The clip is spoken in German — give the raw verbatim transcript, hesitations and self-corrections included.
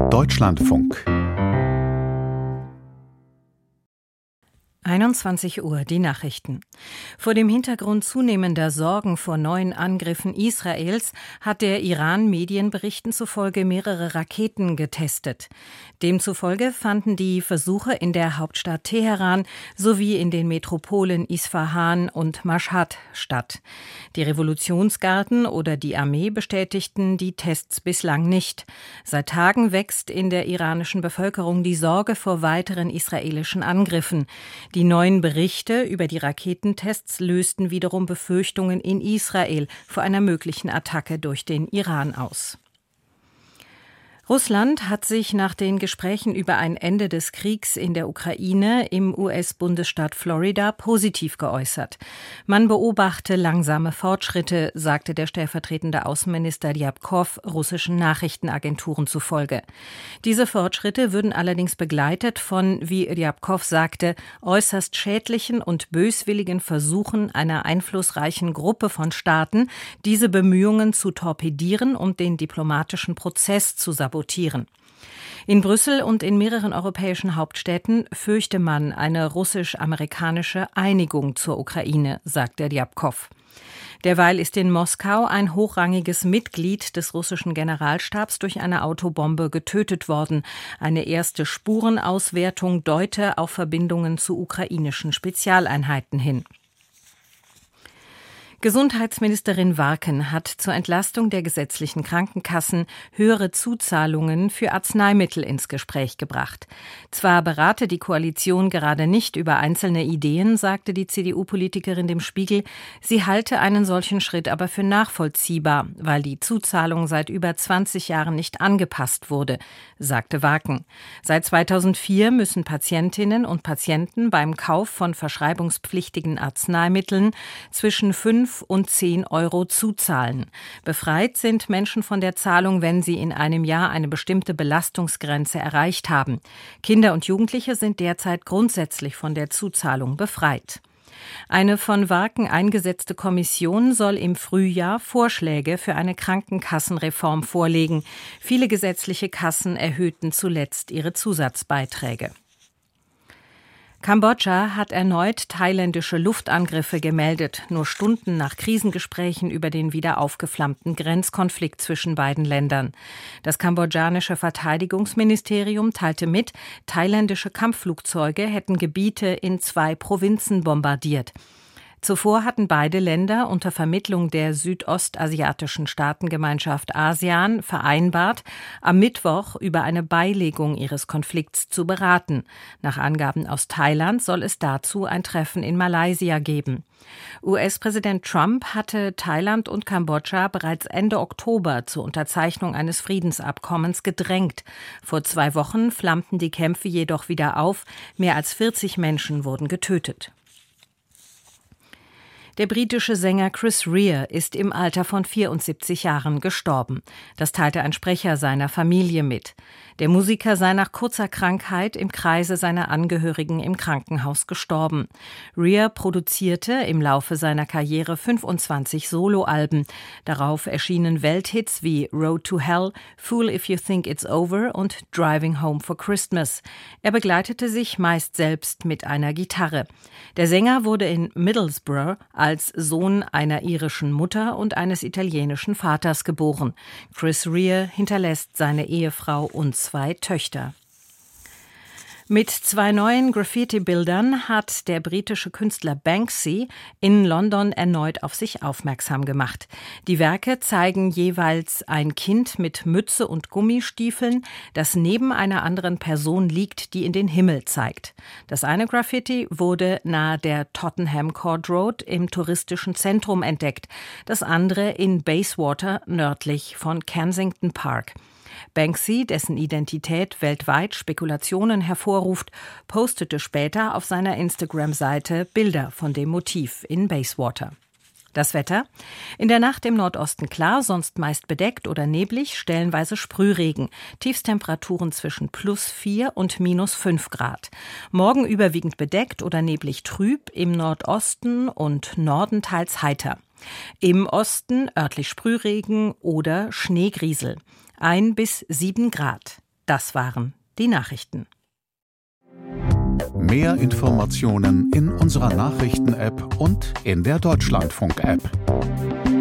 Deutschlandfunk. einundzwanzig Uhr, die Nachrichten. Vor dem Hintergrund zunehmender Sorgen vor neuen Angriffen Israels hat der Iran Medienberichten zufolge mehrere Raketen getestet. Demzufolge fanden die Versuche in der Hauptstadt Teheran sowie in den Metropolen Isfahan und Mashhad statt. Die Revolutionsgarden oder die Armee bestätigten die Tests bislang nicht. Seit Tagen wächst in der iranischen Bevölkerung die Sorge vor weiteren israelischen Angriffen. Die neuen Berichte über die Raketentests lösten wiederum Befürchtungen in Israel vor einer möglichen Attacke durch den Iran aus. Russland hat sich nach den Gesprächen über ein Ende des Kriegs in der Ukraine im U S-Bundesstaat Florida positiv geäußert. Man beobachte langsame Fortschritte, sagte der stellvertretende Außenminister Ryabkov russischen Nachrichtenagenturen zufolge. Diese Fortschritte würden allerdings begleitet von, wie Ryabkov sagte, äußerst schädlichen und böswilligen Versuchen einer einflussreichen Gruppe von Staaten, diese Bemühungen zu torpedieren und den diplomatischen Prozess zu sabotieren. In Brüssel und in mehreren europäischen Hauptstädten fürchte man eine russisch-amerikanische Einigung zur Ukraine, sagte Ryabkov. Derweil ist in Moskau ein hochrangiges Mitglied des russischen Generalstabs durch eine Autobombe getötet worden. Eine erste Spurenauswertung deute auf Verbindungen zu ukrainischen Spezialeinheiten hin. Gesundheitsministerin Warken hat zur Entlastung der gesetzlichen Krankenkassen höhere Zuzahlungen für Arzneimittel ins Gespräch gebracht. Zwar berate die Koalition gerade nicht über einzelne Ideen, sagte die C D U-Politikerin dem Spiegel, sie halte einen solchen Schritt aber für nachvollziehbar, weil die Zuzahlung seit über zwanzig Jahren nicht angepasst wurde, sagte Warken. Seit zweitausendvier müssen Patientinnen und Patienten beim Kauf von verschreibungspflichtigen Arzneimitteln zwischen fünf und zehn Euro zuzahlen. Befreit sind Menschen von der Zahlung, wenn sie in einem Jahr eine bestimmte Belastungsgrenze erreicht haben. Kinder und Jugendliche sind derzeit grundsätzlich von der Zuzahlung befreit. Eine von Warken eingesetzte Kommission soll im Frühjahr Vorschläge für eine Krankenkassenreform vorlegen. Viele gesetzliche Kassen erhöhten zuletzt ihre Zusatzbeiträge. Kambodscha hat erneut thailändische Luftangriffe gemeldet, nur Stunden nach Krisengesprächen über den wieder aufgeflammten Grenzkonflikt zwischen beiden Ländern. Das kambodschanische Verteidigungsministerium teilte mit, thailändische Kampfflugzeuge hätten Gebiete in zwei Provinzen bombardiert. Zuvor hatten beide Länder unter Vermittlung der südostasiatischen Staatengemeinschaft ASEAN vereinbart, am Mittwoch über eine Beilegung ihres Konflikts zu beraten. Nach Angaben aus Thailand soll es dazu ein Treffen in Malaysia geben. U S-Präsident Trump hatte Thailand und Kambodscha bereits Ende Oktober zur Unterzeichnung eines Friedensabkommens gedrängt. Vor zwei Wochen flammten die Kämpfe jedoch wieder auf. Mehr als vierzig Menschen wurden getötet. Der britische Sänger Chris Rea ist im Alter von vierundsiebzig Jahren gestorben. Das teilte ein Sprecher seiner Familie mit. Der Musiker sei nach kurzer Krankheit im Kreise seiner Angehörigen im Krankenhaus gestorben. Rea produzierte im Laufe seiner Karriere fünfundzwanzig Soloalben. Darauf erschienen Welthits wie Road to Hell, Fool If You Think It's Over und Driving Home for Christmas. Er begleitete sich meist selbst mit einer Gitarre. Der Sänger wurde in Middlesbrough als Sohn einer irischen Mutter und eines italienischen Vaters geboren. Chris Rea hinterlässt seine Ehefrau und zwei Töchter. Mit zwei neuen Graffiti-Bildern hat der britische Künstler Banksy in London erneut auf sich aufmerksam gemacht. Die Werke zeigen jeweils ein Kind mit Mütze und Gummistiefeln, das neben einer anderen Person liegt, die in den Himmel zeigt. Das eine Graffiti wurde nahe der Tottenham Court Road im touristischen Zentrum entdeckt, das andere in Bayswater nördlich von Kensington Park. Banksy, dessen Identität weltweit Spekulationen hervorruft, postete später auf seiner Instagram-Seite Bilder von dem Motiv in Bayswater. Das Wetter? In der Nacht im Nordosten klar, sonst meist bedeckt oder neblig, stellenweise Sprühregen. Tiefstemperaturen zwischen plus vier und minus fünf Grad. Morgen überwiegend bedeckt oder neblig trüb, im Nordosten und Norden teils heiter. Im Osten örtlich Sprühregen oder Schneegriesel. Ein bis sieben Grad. Das waren die Nachrichten. Mehr Informationen in unserer Nachrichten-App und in der Deutschlandfunk-App.